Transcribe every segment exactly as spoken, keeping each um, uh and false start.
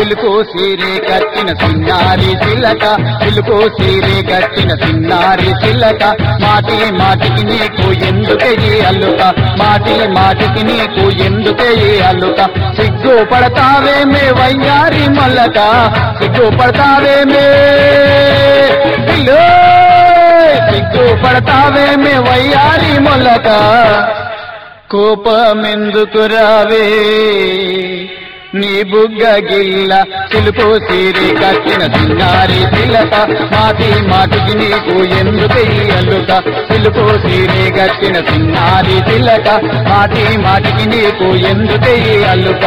silk సీరే కట్టిన సిన్నారి చిలక silk సీరే కట్టిన సిన్నారి చిలక మాటి మాటికి నీకు ఎందుకే ఈ అల్లుక మాటి మాటికి నీకు ఎందుకే ఈ అల్లుక సిగ్గు పడతావేమే వయ్యారి మల్లక సిగ్గు పడతావేమే సిగ్గు పడతావేమే వయ్యారి మొల్లక కోపమెందుకు రావే నీ బుగ్గ గిల్ల సిలుకు సీరే కట్టిన సిన్నారి చిలక మాటి మాటికి నీకు ఎందుకు ఈ అల్లుక సిలుకు సీరే కట్టిన సిన్నారి చిలక మాటి మాటికి నీకు ఎందుకు ఈ అల్లుక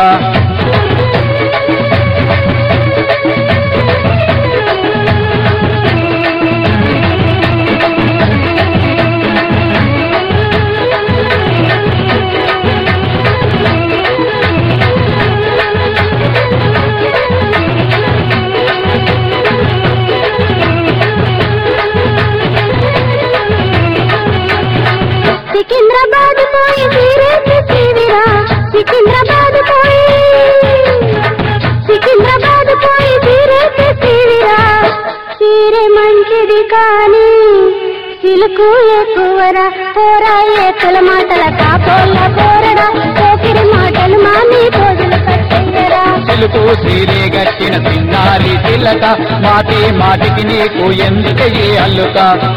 సికింద్రాబాద్ పోయి సీరే తెచ్చివిరా సికింద్రాబాద్ పోయి సికింద్రాబాద్ పోయి సీరే తెచ్చివిరా సీరే మంచిది కానీ సిలుకు ఎక్కువరా పోరా ఏకల మాటల కాపోళ్ళ పోరడా పోకిరి మాటలు మామి రోజులు కట్టెయ్యరా సిలుకు సీరే గట్టిన సిన్నారి చిలక మాటి మాటికి నీకు ఎందుకు ఈ అల్లుక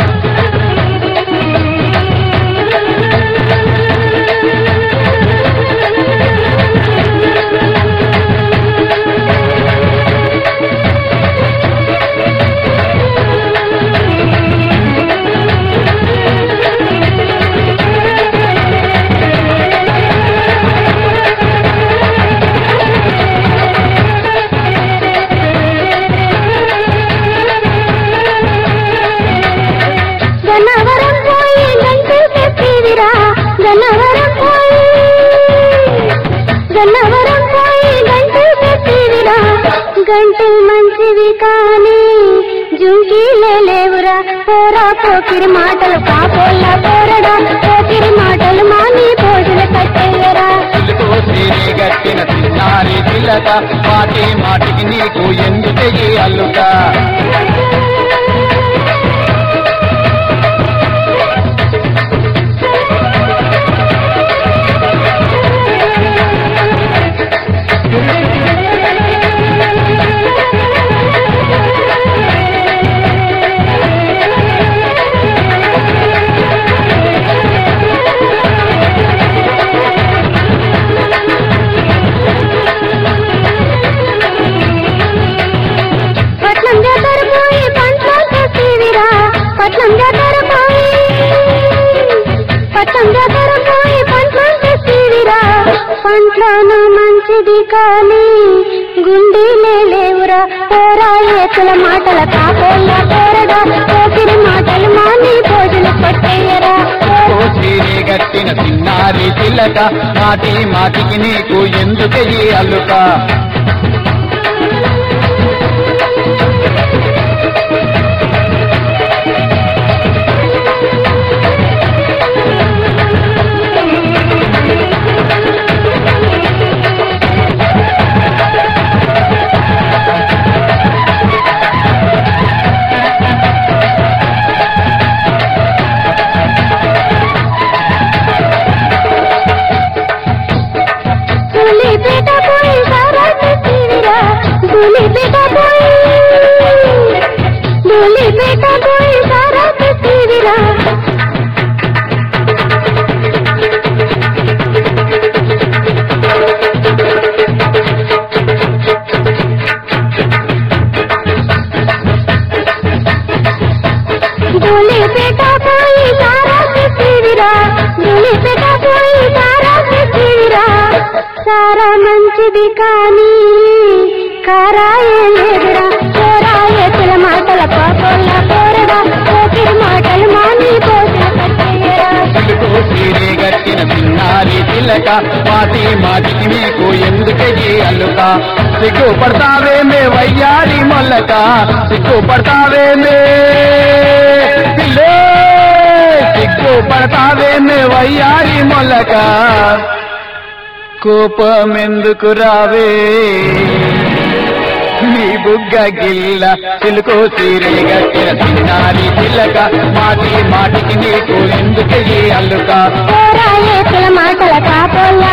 గన్నవరం పోయి గంటలు తెచ్చివిరా గన్నవరం పోయి గన్నవరం పోయి గంటలు తెచ్చివిరా గంటలు మంచివి కానీ జుంకీలే లేవురా పోరా పోకిరి మాటలు కాపోళ్ళ పోరడా పోకిరి మాటలు మాని భోజన కట్టెయ్యరా సిలుకు సీరే గట్టిన సిన్నారి చిలక మాటి మాటికి నీకు ఎందుకు ఈ అల్లుక పట్నం జాతర పోయి పంట్లో తెచ్చివిరా పట్నం జాతర పోయి పట్నం జాతర పోయి పంట్లో తెచ్చివిరా పంట్లోనూ మంచిది కానీ గుండీలే లేవురా పోరా ఏకల మాటల కాపోళ్ళ పోరడా పోకిరి మాటలు మాని భోజన కొట్టేయరా సిలుకు సీరే గట్టిన సిన్నారి చిలక మాటి మాటికి నీకు ఎందుకు ఈ అల్లుక ధూళిపేట పోయి సారా తెచ్చివిరా ధూళిపేట పోయి ధూళిపేట పోయి సారా తెచ్చివిరా ధూళిపేట పోయి సారా తెచ్చివిరా ధూళిపేట పోయి సారా తెచ్చివిరా సారా మంచిది కానీ కారాయే లేదురా పోరా ఏకల మాటల పాపోళ్ళ పోరడా పోకిరి మాటలు మాని భోజన కట్టెయ్యరా సిలుకు సీరే గట్టిన సిన్నారి చిలక మాటి మాటికి నీకు ఎందుకు ఈ అల్లుక సిగ్గు పడతావేమే వయ్యారి మొల్లక సిగ్గు పడతావేమే సిగ్గు పడతావేమే వయ్యారి మొల్లక కోపమెందుకు రావే నీ బుగ్గ గిల్ల చిలుకో సీరే గట్టిన చిన్నారి చిల్లక మాటి మాటికి నీకు ఎందుకే అల్లుక పోరా ఏసుల మాటల కాపోళ్ళ